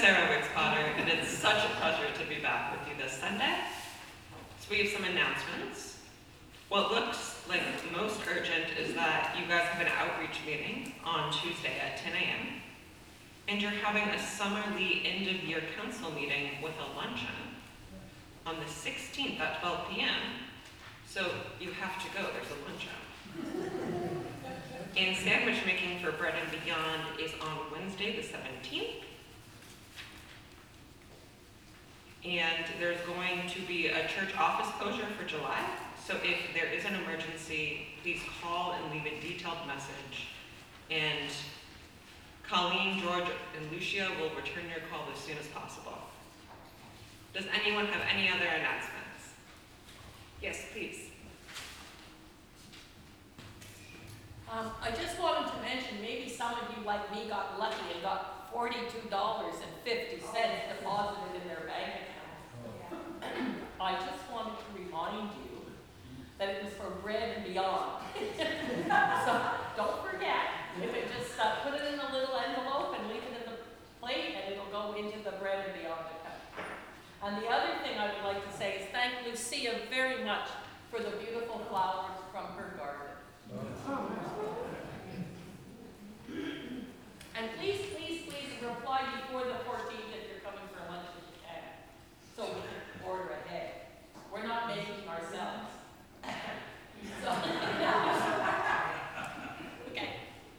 Sarah Wicks Potter, and it's such a pleasure to be back with you this Sunday. So we have some announcements. What looks like most urgent is that you guys have an outreach meeting on Tuesday at 10 a.m. And you're having a Summerlee end-of-year council meeting with a luncheon on the 16th at 12 p.m. So you have to go, there's a luncheon. And sandwich making for Bread and Beyond is on Wednesday the 17th. And there's going to be a church office closure for July. So if there is an emergency, please call and leave a detailed message. And Colleen, George, and Lucia will return your call as soon as possible. Does anyone have any other announcements? Yes, please. I just wanted to mention, maybe some of you like me got lucky and got $42.50 deposited in their bank account. I just wanted to remind you that it was for Bread and Beyond. So don't forget, if it just put it in a little envelope and leave it in the plate, and it'll go into the Bread and Beyond account. And the other thing I would like to say is thank Lucia very much for the beautiful flowers from her garden.